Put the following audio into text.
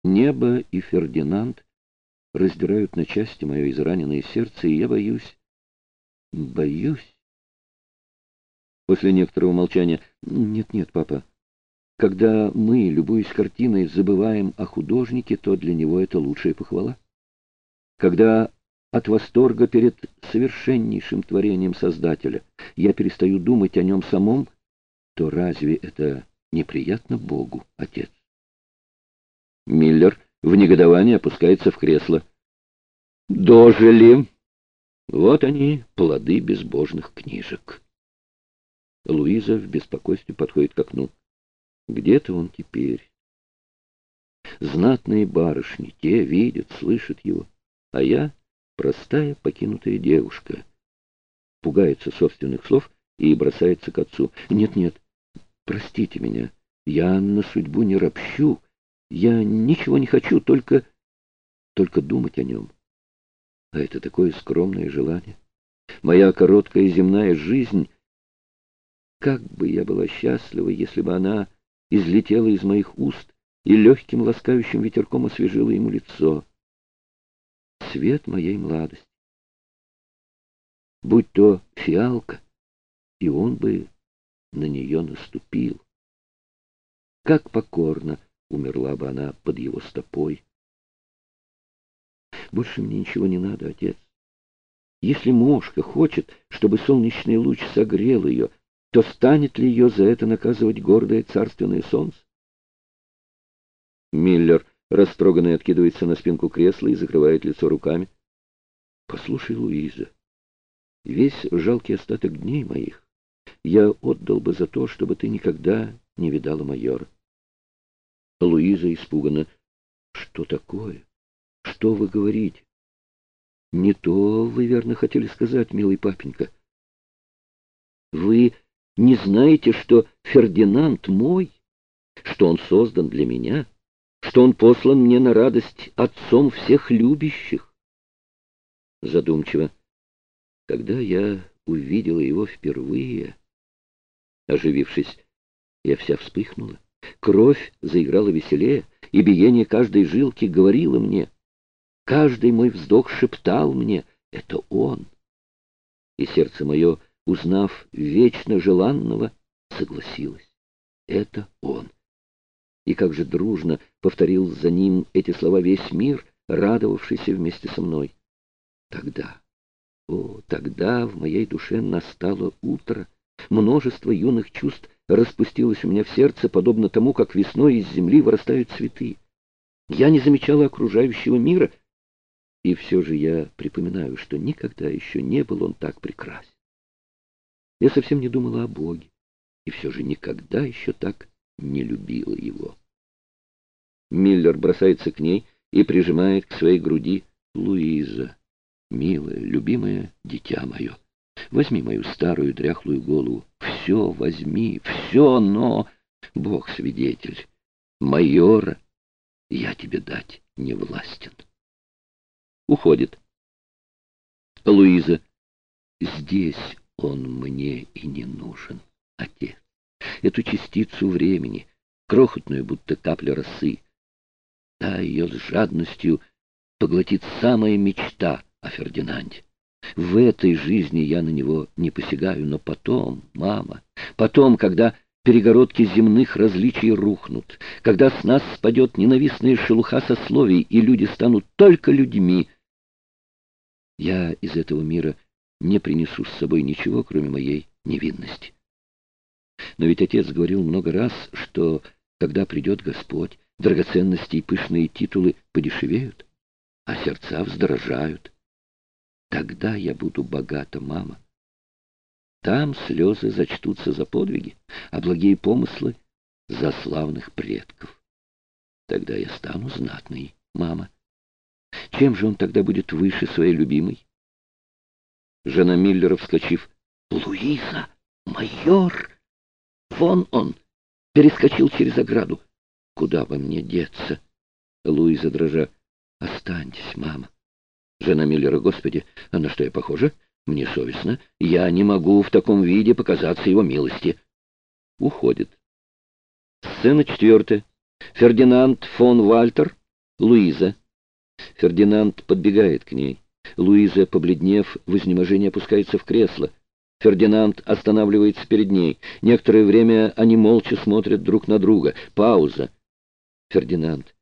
Небо и Фердинанд раздирают на части мое израненное сердце, и я боюсь, боюсь. После некоторого молчания: «Нет, папа, когда мы, любуясь картиной, забываем о художнике, то для него это лучшая похвала. Когда от восторга перед совершеннейшим творением Создателя я перестаю думать о нем самом, то разве это неприятно Богу, отец?» Миллер в негодовании опускается в кресло. «Дожили! Вот они, плоды безбожных книжек». Луиза в беспокойстве подходит к окну. Где-то он теперь. Знатные барышни, те видят, слышат его, а я — простая покинутая девушка. Пугается собственных слов и бросается к отцу. «Нет, простите меня, я на судьбу не ропщу, я ничего не хочу, только думать о нем. А это такое скромное желание. Моя короткая земная жизнь, как бы я была счастлива, если бы она излетела из моих уст и легким ласкающим ветерком освежила ему лицо. Свет моей младости. Будь то фиалка, и он бы на нее наступил. Как покорно умерла бы она под его стопой. Больше мне ничего не надо, отец. Если мошка хочет, чтобы солнечный луч согрел ее, то станет ли ее за это наказывать гордое царственное солнце? Миллер, растроганный, откидывается на спинку кресла и закрывает лицо руками. «Послушай, Луиза, весь жалкий остаток дней моих я отдал бы за то, чтобы ты никогда не видала майора». Луиза испуганно. «Что такое? Что вы говорите? Не то вы верно хотели сказать, милый папенька. Вы не знаете, что Фердинанд мой, что он создан для меня, что он послан мне на радость отцом всех любящих?» Задумчиво. Когда я увидела его впервые, оживившись, я вся вспыхнула. Кровь заиграла веселее, и биение каждой жилки говорило мне. Каждый мой вздох шептал мне: «Это он». И сердце мое, узнав вечно желанного, согласилось: «Это он». И как же дружно повторил за ним эти слова весь мир, радовавшийся вместе со мной. Тогда в моей душе настало утро. Множество юных чувств распустилось у меня в сердце, подобно тому, как весной из земли вырастают цветы. Я не замечала окружающего мира, и все же я припоминаю, что никогда еще не был он так прекрасен. Я совсем не думала о Боге, и все же никогда еще так не любила его. Миллер бросается к ней и прижимает к своей груди. «Луиза, милое, любимое дитя мое, возьми мою старую дряхлую голову. Все возьми, все, но, Бог свидетель, майора я тебе дать не властен». Уходит. Луиза. «Здесь он мне и не нужен, отец. Эту частицу времени, крохотную, будто капля росы, та ее с жадностью поглотит самая мечта о Фердинанде. В этой жизни я на него не посягаю, но потом, мама, потом, когда перегородки земных различий рухнут, когда с нас спадет ненавистная шелуха сословий, и люди станут только людьми, я из этого мира не принесу с собой ничего, кроме моей невинности. Но ведь отец говорил много раз, что, когда придет Господь, драгоценности и пышные титулы подешевеют, а сердца вздорожают. Тогда я буду богата, мама. Там слезы зачтутся за подвиги, а благие помыслы — за славных предков. Тогда я стану знатной, мама. Чем же он тогда будет выше своей любимой?» Жена Миллера, вскочив: «Луиза, майор! Вон он! Перескочил через ограду! Куда бы мне деться?» Луиза, дрожа: «Останьтесь, мама». Жена Миллера: «Господи, а на что я похожа? Мне совестно. Я не могу в таком виде показаться его милости». Уходит. Сцена 4. Фердинанд фон Вальтер Луиза. Фердинанд подбегает к ней. Луиза, побледнев, в изнеможении опускается в кресло. Фердинанд останавливается перед ней. Некоторое время они молча смотрят друг на друга. Пауза. Фердинанд.